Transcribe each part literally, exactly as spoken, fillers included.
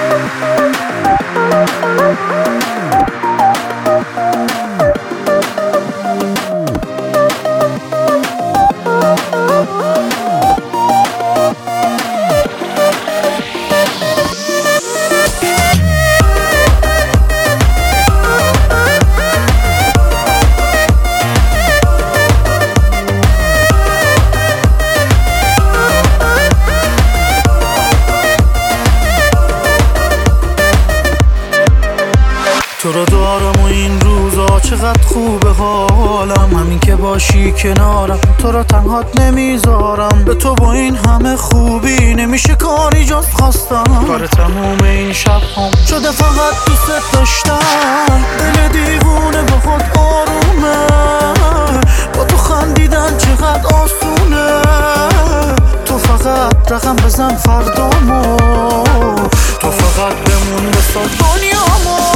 تو رو دارم و این روزا چقدر خوبه حالم، همین که باشی کنارم تو رو تنهات نمیذارم. به تو با این همه خوبی نمیشه کاری جز خواستم، کار تموم این شب هم شده فقط دوست داشتم. دل دیوونه با خود آرومه، با تو خندیدن چقدر آسونه. تو فقط رقم بزن فردامو، تو فقط بمون بساز دنیامو.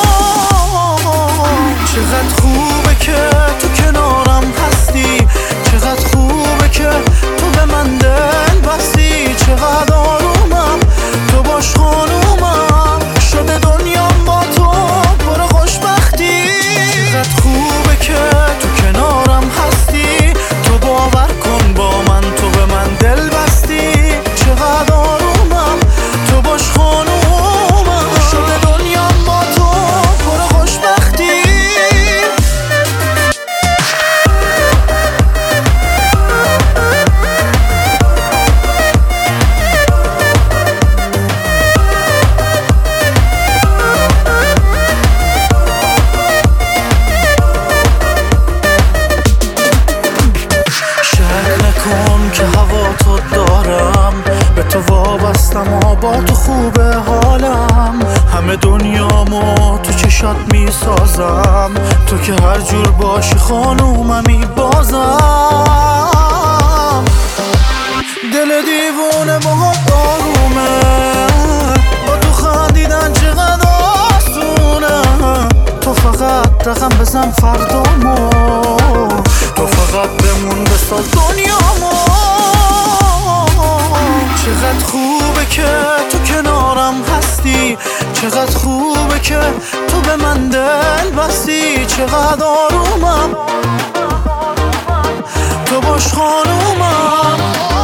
چقدر خوبه که تو کنارم هستی، چقدر خوبه که تو به من دل بستی. چقدر آرومم تو باش خانومم، شده دنیام با تو پر خوشبختی. چقدر خوبه که تو کنارم هستی، تو باور کن با من تو به من دل بستی. چقدر آرومم تو باش خانومم، شده دنیام با تو پر خوشبختی. که هوا تو دارم، به تو وابستم و با تو خوبه حالم. همه دنیامو تو چشات میسازم، تو که هر جور باشی خانوممی بازم. دل دیوونه باهات آرومه، با تو خندیدن چقدر آسونه. تو فقط رقم بزن فردامو، تو فقط بمون بساز دنیامو. چقدر خوبه که تو کنارم هستی، چقدر خوبه که تو به من دل بستی. چقدر آرومم تو باش خانومم.